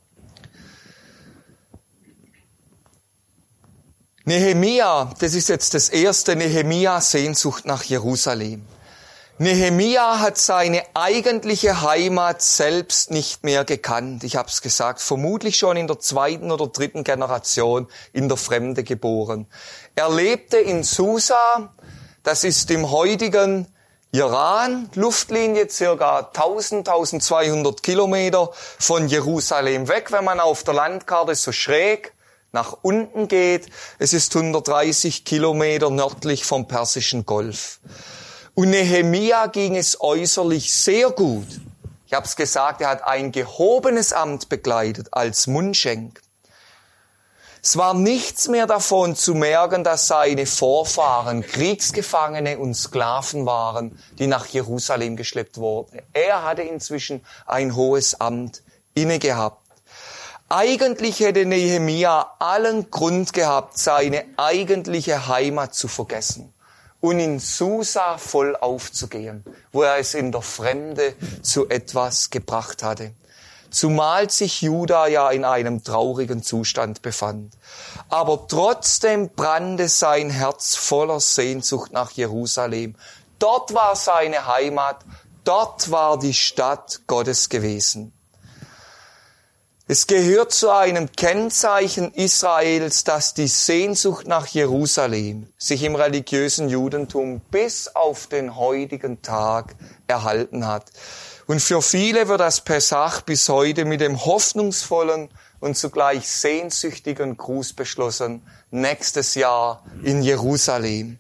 Nehemia, das ist jetzt das erste, Nehemia Sehnsucht nach Jerusalem. Nehemia hat seine eigentliche Heimat selbst nicht mehr gekannt. Ich habe es gesagt, vermutlich schon in der zweiten oder dritten Generation in der Fremde geboren. Er lebte in Susa, das ist im heutigen Iran, Luftlinie circa tausend, tausendzweihundert Kilometer von Jerusalem weg, wenn man auf der Landkarte so schräg nach unten geht. Es ist hundertdreißig Kilometer nördlich vom Persischen Golf. Und Nehemia ging es äußerlich sehr gut. Ich habe es gesagt, er hat ein gehobenes Amt bekleidet als Mundschenk. Es war nichts mehr davon zu merken, dass seine Vorfahren Kriegsgefangene und Sklaven waren, die nach Jerusalem geschleppt wurden. Er hatte inzwischen ein hohes Amt inne gehabt. Eigentlich hätte Nehemia allen Grund gehabt, seine eigentliche Heimat zu vergessen und in Susa voll aufzugehen, wo er es in der Fremde zu etwas gebracht hatte. Zumal sich Juda ja in einem traurigen Zustand befand. Aber trotzdem brannte sein Herz voller Sehnsucht nach Jerusalem. Dort war seine Heimat, dort war die Stadt Gottes gewesen. Es gehört zu einem Kennzeichen Israels, dass die Sehnsucht nach Jerusalem sich im religiösen Judentum bis auf den heutigen Tag erhalten hat. Und für viele wird das Pessach bis heute mit dem hoffnungsvollen und zugleich sehnsüchtigen Gruß beschlossen, nächstes Jahr in Jerusalem.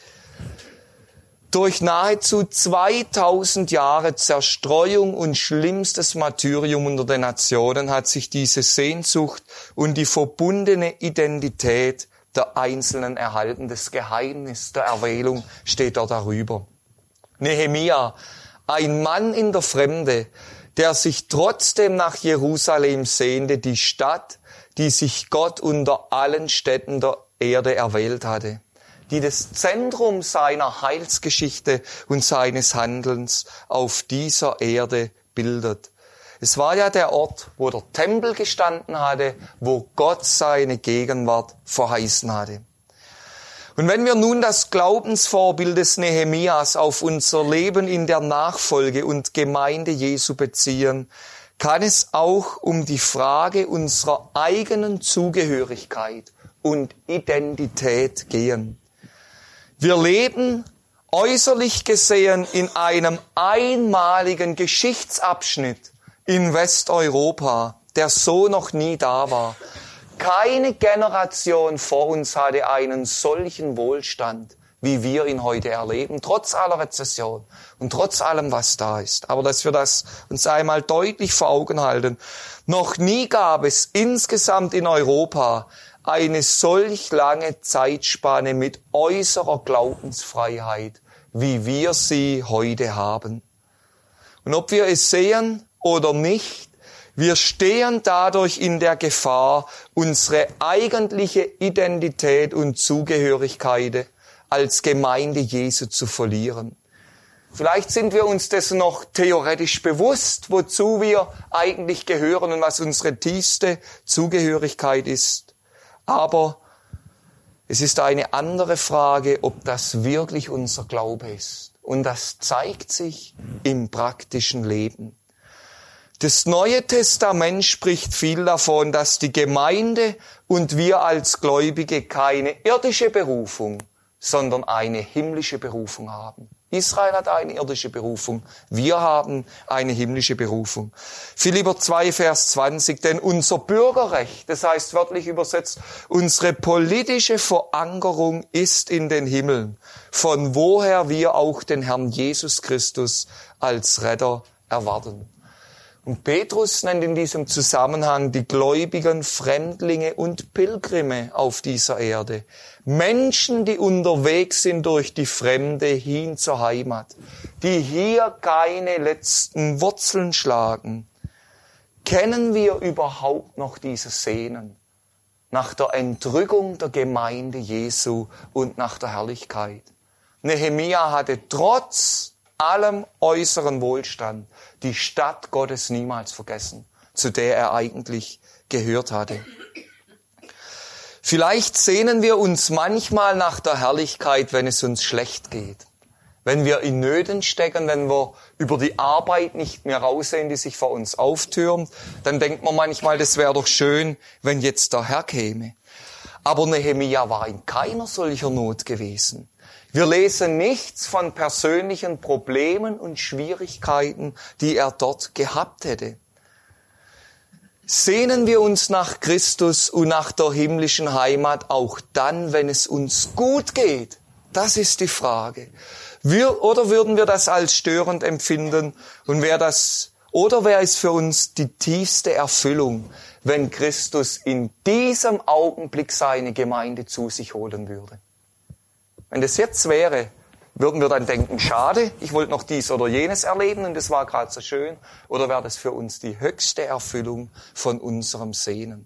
Durch nahezu zweitausend Jahre Zerstreuung und schlimmstes Martyrium unter den Nationen hat sich diese Sehnsucht und die verbundene Identität der Einzelnen erhalten. Das Geheimnis der Erwählung steht da darüber. Nehemia, ein Mann in der Fremde, der sich trotzdem nach Jerusalem sehnte, die Stadt, die sich Gott unter allen Städten der Erde erwählt hatte, die das Zentrum seiner Heilsgeschichte und seines Handelns auf dieser Erde bildet. Es war ja der Ort, wo der Tempel gestanden hatte, wo Gott seine Gegenwart verheißen hatte. Und wenn wir nun das Glaubensvorbild des Nehemias auf unser Leben in der Nachfolge und Gemeinde Jesu beziehen, kann es auch um die Frage unserer eigenen Zugehörigkeit und Identität gehen. Wir leben äußerlich gesehen in einem einmaligen Geschichtsabschnitt in Westeuropa, der so noch nie da war. Keine Generation vor uns hatte einen solchen Wohlstand, wie wir ihn heute erleben, trotz aller Rezession und trotz allem, was da ist. Aber dass wir das uns einmal deutlich vor Augen halten. Noch nie gab es insgesamt in Europa eine solch lange Zeitspanne mit äußerer Glaubensfreiheit, wie wir sie heute haben. Und ob wir es sehen oder nicht, wir stehen dadurch in der Gefahr, unsere eigentliche Identität und Zugehörigkeit als Gemeinde Jesu zu verlieren. Vielleicht sind wir uns dessen noch theoretisch bewusst, wozu wir eigentlich gehören und was unsere tiefste Zugehörigkeit ist. Aber es ist eine andere Frage, ob das wirklich unser Glaube ist. Und das zeigt sich im praktischen Leben. Das Neue Testament spricht viel davon, dass die Gemeinde und wir als Gläubige keine irdische Berufung, sondern eine himmlische Berufung haben. Israel hat eine irdische Berufung, wir haben eine himmlische Berufung. Philipper zwei, Vers zwanzig, denn unser Bürgerrecht, das heißt wörtlich übersetzt, unsere politische Verankerung ist in den Himmeln, von woher wir auch den Herrn Jesus Christus als Retter erwarten. Und Petrus nennt in diesem Zusammenhang die Gläubigen Fremdlinge und Pilgrime auf dieser Erde. Menschen, die unterwegs sind durch die Fremde hin zur Heimat, die hier keine letzten Wurzeln schlagen. Kennen wir überhaupt noch dieses Sehnen nach der Entrückung der Gemeinde Jesu und nach der Herrlichkeit? Nehemia hatte trotz allem äußeren Wohlstand die Stadt Gottes niemals vergessen, zu der er eigentlich gehört hatte. Vielleicht sehnen wir uns manchmal nach der Herrlichkeit, wenn es uns schlecht geht. Wenn wir in Nöten stecken, wenn wir über die Arbeit nicht mehr raussehen, die sich vor uns auftürmt, dann denkt man manchmal, das wäre doch schön, wenn jetzt der Herr käme. Aber Nehemia war in keiner solcher Not gewesen. Wir lesen nichts von persönlichen Problemen und Schwierigkeiten, die er dort gehabt hätte. Sehnen wir uns nach Christus und nach der himmlischen Heimat auch dann, wenn es uns gut geht? Das ist die Frage. Wir, oder würden wir das als störend empfinden? Und wäre das, oder wäre es für uns die tiefste Erfüllung, wenn Christus in diesem Augenblick seine Gemeinde zu sich holen würde? Wenn das jetzt wäre, würden wir dann denken, schade, ich wollte noch dies oder jenes erleben und das war gerade so schön. Oder wäre das für uns die höchste Erfüllung von unserem Sehnen?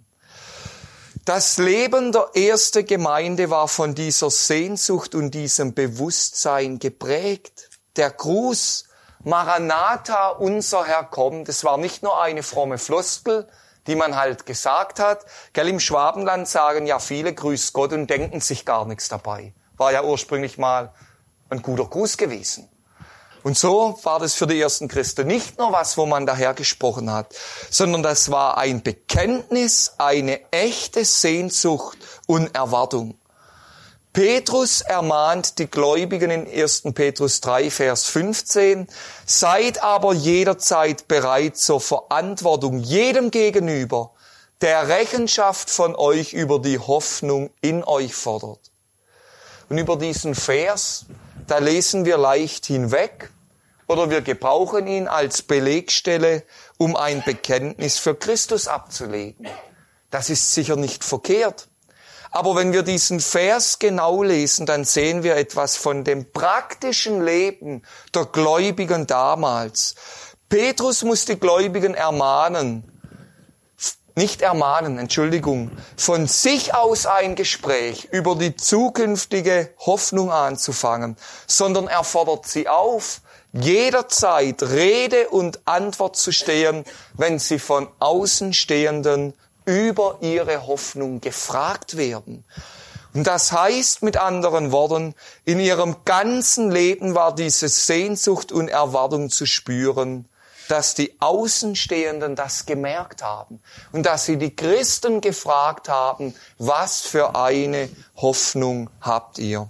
Das Leben der ersten Gemeinde war von dieser Sehnsucht und diesem Bewusstsein geprägt. Der Gruß, Maranatha, unser Herr kommt, das war nicht nur eine fromme Floskel, die man halt gesagt hat. Gell, im Schwabenland sagen ja viele Grüß Gott und denken sich gar nichts dabei. War ja ursprünglich mal ein guter Gruß gewesen. Und so war das für die ersten Christen nicht nur was, wo man daher gesprochen hat, sondern das war ein Bekenntnis, eine echte Sehnsucht und Erwartung. Petrus ermahnt die Gläubigen in ersten Petrus drei, Vers fünfzehn, seid aber jederzeit bereit zur Verantwortung jedem gegenüber, der Rechenschaft von euch über die Hoffnung in euch fordert. Und über diesen Vers, da lesen wir leicht hinweg oder wir gebrauchen ihn als Belegstelle, um ein Bekenntnis für Christus abzulegen. Das ist sicher nicht verkehrt. Aber wenn wir diesen Vers genau lesen, dann sehen wir etwas von dem praktischen Leben der Gläubigen damals. Petrus muss die Gläubigen ermahnen, nicht ermahnen, Entschuldigung, von sich aus ein Gespräch über die zukünftige Hoffnung anzufangen, sondern er fordert sie auf, jederzeit Rede und Antwort zu stehen, wenn sie von Außenstehenden über ihre Hoffnung gefragt werden. Und das heißt mit anderen Worten, in ihrem ganzen Leben war diese Sehnsucht und Erwartung zu spüren, dass die Außenstehenden das gemerkt haben und dass sie die Christen gefragt haben, was für eine Hoffnung habt ihr?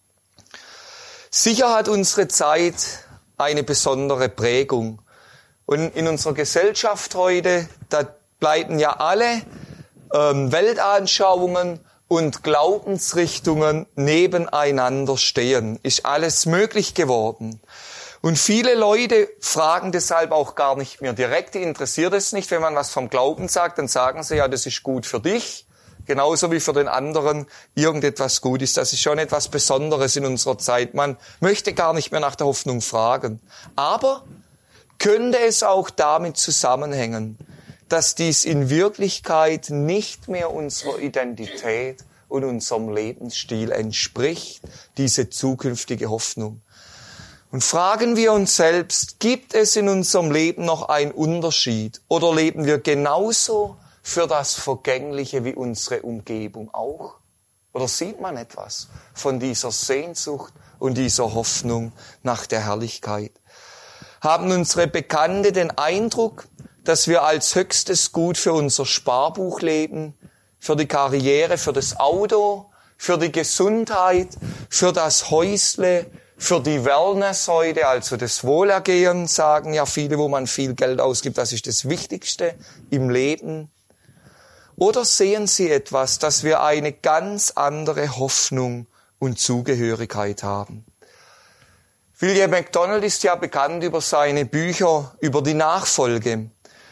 Sicher hat unsere Zeit eine besondere Prägung. Und in unserer Gesellschaft heute, da bleiben ja alle ähm, Weltanschauungen und Glaubensrichtungen nebeneinander stehen. Ist alles möglich geworden. Und viele Leute fragen deshalb auch gar nicht mehr direkt, die interessiert es nicht, wenn man was vom Glauben sagt, dann sagen sie, ja, das ist gut für dich, genauso wie für den anderen irgendetwas gut ist. Das ist schon etwas Besonderes in unserer Zeit. Man möchte gar nicht mehr nach der Hoffnung fragen. Aber könnte es auch damit zusammenhängen, dass dies in Wirklichkeit nicht mehr unserer Identität und unserem Lebensstil entspricht, diese zukünftige Hoffnung. Und fragen wir uns selbst, gibt es in unserem Leben noch einen Unterschied oder leben wir genauso für das Vergängliche wie unsere Umgebung auch? Oder sieht man etwas von dieser Sehnsucht und dieser Hoffnung nach der Herrlichkeit? Haben unsere Bekannte den Eindruck, dass wir als höchstes Gut für unser Sparbuch leben, für die Karriere, für das Auto, für die Gesundheit, für das Häusle, für die Wellness heute, also das Wohlergehen, sagen ja viele, wo man viel Geld ausgibt, das ist das Wichtigste im Leben. Oder sehen Sie etwas, dass wir eine ganz andere Hoffnung und Zugehörigkeit haben? William MacDonald ist ja bekannt über seine Bücher über die Nachfolge.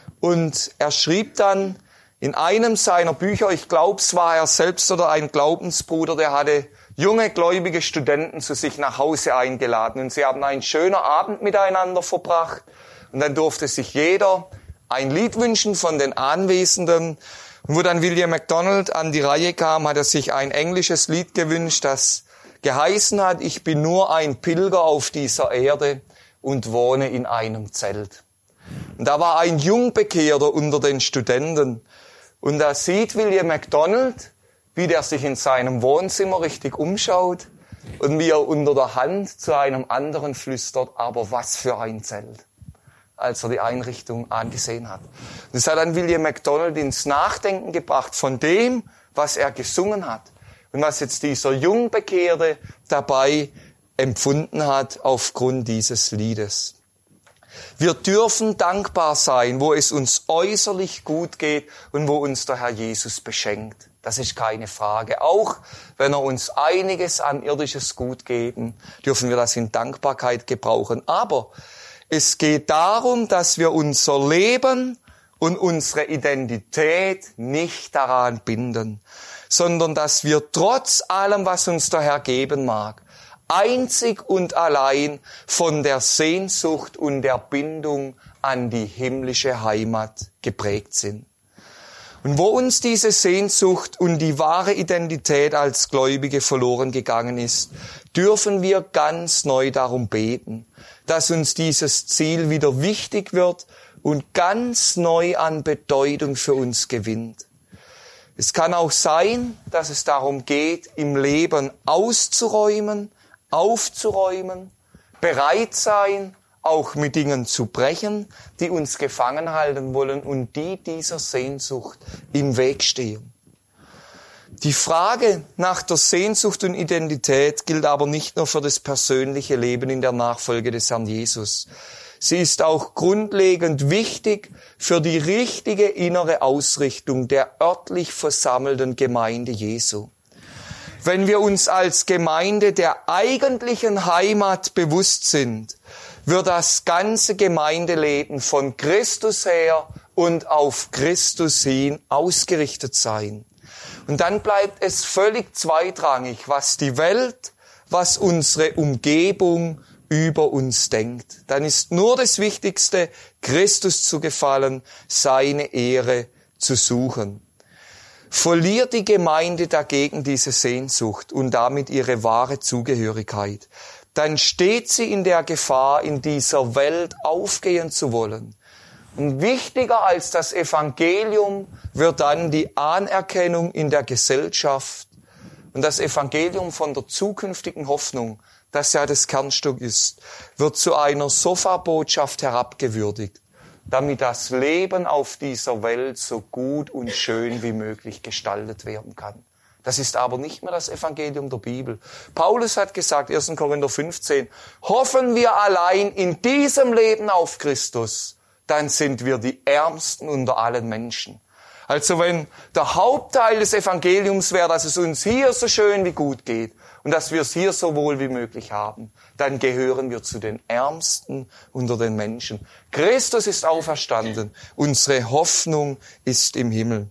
Und er schrieb dann in einem seiner Bücher, ich glaube, es war er selbst oder ein Glaubensbruder, der hatte junge gläubige Studenten zu sich nach Hause eingeladen. Und sie haben einen schönen Abend miteinander verbracht. Und dann durfte sich jeder ein Lied wünschen von den Anwesenden. Und wo dann William MacDonald an die Reihe kam, hat er sich ein englisches Lied gewünscht, das geheißen hat, ich bin nur ein Pilger auf dieser Erde und wohne in einem Zelt. Und da war ein Jungbekehrter unter den Studenten. Und da sieht William MacDonald, wie der sich in seinem Wohnzimmer richtig umschaut und wie er unter der Hand zu einem anderen flüstert, aber was für ein Zelt, als er die Einrichtung angesehen hat. Das hat dann William MacDonald ins Nachdenken gebracht von dem, was er gesungen hat und was jetzt dieser Jungbekehrte dabei empfunden hat aufgrund dieses Liedes. Wir dürfen dankbar sein, wo es uns äußerlich gut geht und wo uns der Herr Jesus beschenkt. Das ist keine Frage. Auch wenn er uns einiges an irdisches Gut geben, dürfen wir das in Dankbarkeit gebrauchen. Aber es geht darum, dass wir unser Leben und unsere Identität nicht daran binden, sondern dass wir trotz allem, was uns der Herr geben mag, einzig und allein von der Sehnsucht und der Bindung an die himmlische Heimat geprägt sind. Und wo uns diese Sehnsucht und die wahre Identität als Gläubige verloren gegangen ist, dürfen wir ganz neu darum beten, dass uns dieses Ziel wieder wichtig wird und ganz neu an Bedeutung für uns gewinnt. Es kann auch sein, dass es darum geht, im Leben auszuräumen, aufzuräumen, bereit sein, auch mit Dingen zu brechen, die uns gefangen halten wollen und die dieser Sehnsucht im Weg stehen. Die Frage nach der Sehnsucht und Identität gilt aber nicht nur für das persönliche Leben in der Nachfolge des Herrn Jesus. Sie ist auch grundlegend wichtig für die richtige innere Ausrichtung der örtlich versammelten Gemeinde Jesu. Wenn wir uns als Gemeinde der eigentlichen Heimat bewusst sind, wird das ganze Gemeindeleben von Christus her und auf Christus hin ausgerichtet sein. Und dann bleibt es völlig zweitrangig, was die Welt, was unsere Umgebung über uns denkt. Dann ist nur das Wichtigste, Christus zu gefallen, seine Ehre zu suchen. Verliert die Gemeinde dagegen diese Sehnsucht und damit ihre wahre Zugehörigkeit, dann steht sie in der Gefahr, in dieser Welt aufgehen zu wollen. Und wichtiger als das Evangelium wird dann die Anerkennung in der Gesellschaft Und das Evangelium von der zukünftigen Hoffnung, das ja das Kernstück ist, wird zu einer Sofabotschaft herabgewürdigt, damit das Leben auf dieser Welt so gut und schön wie möglich gestaltet werden kann. Das ist aber nicht mehr das Evangelium der Bibel. Paulus hat gesagt, erster Korinther fünfzehn, hoffen wir allein in diesem Leben auf Christus, dann sind wir die Ärmsten unter allen Menschen. Also wenn der Hauptteil des Evangeliums wäre, dass es uns hier so schön wie gut geht und dass wir es hier so wohl wie möglich haben, dann gehören wir zu den Ärmsten unter den Menschen. Christus ist auferstanden. Unsere Hoffnung ist im Himmel.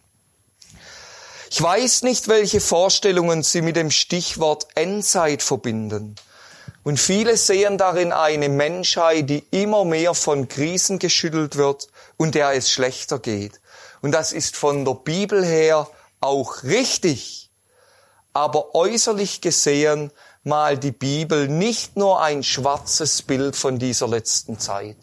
Ich weiß nicht, welche Vorstellungen Sie mit dem Stichwort Endzeit verbinden. Und viele sehen darin eine Menschheit, die immer mehr von Krisen geschüttelt wird und der es schlechter geht. Und das ist von der Bibel her auch richtig. Aber äußerlich gesehen malt die Bibel nicht nur ein schwarzes Bild von dieser letzten Zeit.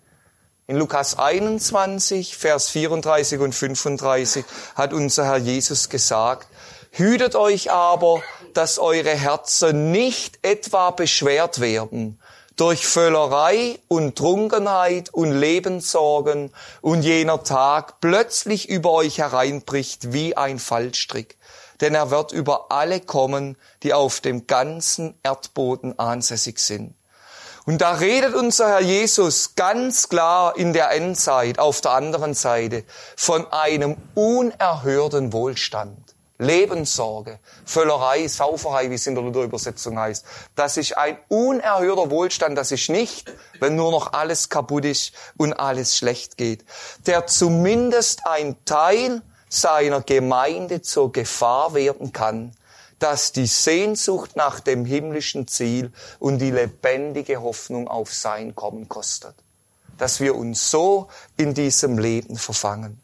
In Lukas einundzwanzig, Vers vierunddreißig und fünfunddreißig hat unser Herr Jesus gesagt, hütet euch aber, dass eure Herzen nicht etwa beschwert werden durch Völlerei und Trunkenheit und Lebenssorgen und jener Tag plötzlich über euch hereinbricht wie ein Fallstrick. Denn er wird über alle kommen, die auf dem ganzen Erdboden ansässig sind. Und da redet unser Herr Jesus ganz klar in der Endzeit, auf der anderen Seite, von einem unerhörten Wohlstand. Lebenssorge, Völlerei, Sauferei, wie es in der Luther-Übersetzung heißt. Das ist ein unerhörter Wohlstand, das ist nicht, wenn nur noch alles kaputt ist und alles schlecht geht. Der zumindest ein Teil seiner Gemeinde zur Gefahr werden kann, dass die Sehnsucht nach dem himmlischen Ziel und die lebendige Hoffnung auf sein Kommen kostet. Dass wir uns so in diesem Leben verfangen.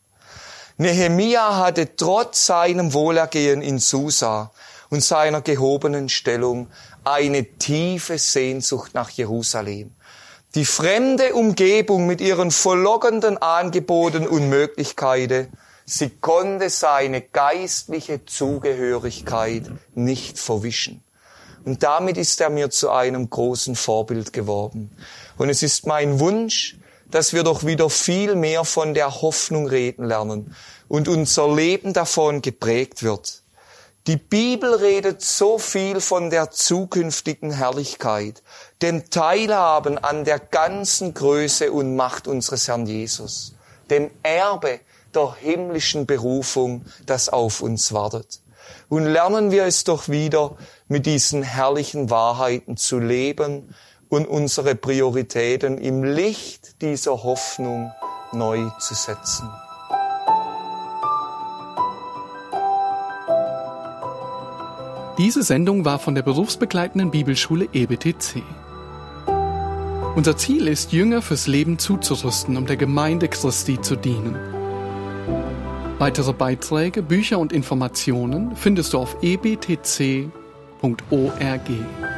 Nehemia hatte trotz seinem Wohlergehen in Susa und seiner gehobenen Stellung eine tiefe Sehnsucht nach Jerusalem. Die fremde Umgebung mit ihren verlockenden Angeboten und Möglichkeiten, sie konnte seine geistliche Zugehörigkeit nicht verwischen. Und damit ist er mir zu einem großen Vorbild geworden. Und es ist mein Wunsch, dass wir doch wieder viel mehr von der Hoffnung reden lernen und unser Leben davon geprägt wird. Die Bibel redet so viel von der zukünftigen Herrlichkeit, dem Teilhaben an der ganzen Größe und Macht unseres Herrn Jesus, dem Erbe der himmlischen Berufung, das auf uns wartet. Und lernen wir es doch wieder, mit diesen herrlichen Wahrheiten zu leben und unsere Prioritäten im Licht dieser Hoffnung neu zu setzen. Diese Sendung war von der berufsbegleitenden Bibelschule E B T C. Unser Ziel ist, Jünger fürs Leben zuzurüsten, um der Gemeinde Christi zu dienen. Weitere Beiträge, Bücher und Informationen findest du auf e b t c punkt org.